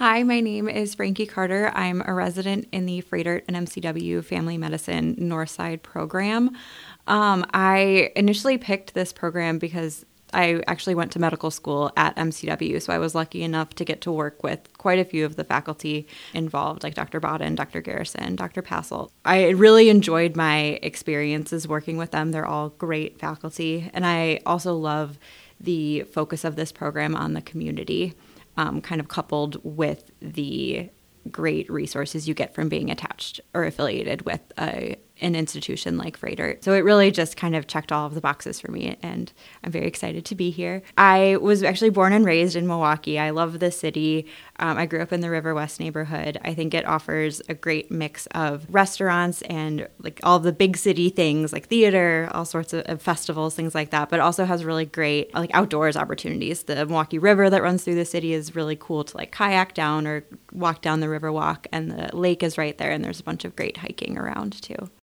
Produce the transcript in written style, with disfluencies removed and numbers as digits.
Hi, my name is Frankie Carter. I'm a resident in the Froedtert and MCW Family Medicine Northside program. I initially picked this program because I actually went to medical school at MCW, so I was lucky enough to get to work with quite a few of the faculty involved, like Dr. Bodden, Dr. Garrison, Dr. Passel. I really enjoyed my experiences working with them. They're all great faculty, and I also love the focus of this program on the community, kind of coupled with the great resources you get from being attached or affiliated with an institution like Froedtert. So it really just kind of checked all of the boxes for me, and I'm very excited to be here. I was actually born and raised in Milwaukee. I love the city. I grew up in the River West neighborhood. I think it offers a great mix of restaurants and like all the big city things like theater, all sorts of festivals, things like that, but also has really great like outdoors opportunities. The Milwaukee River that runs through the city is really cool to like kayak down or walk down the river walk, and the lake is right there, and there's a bunch of great hiking around too.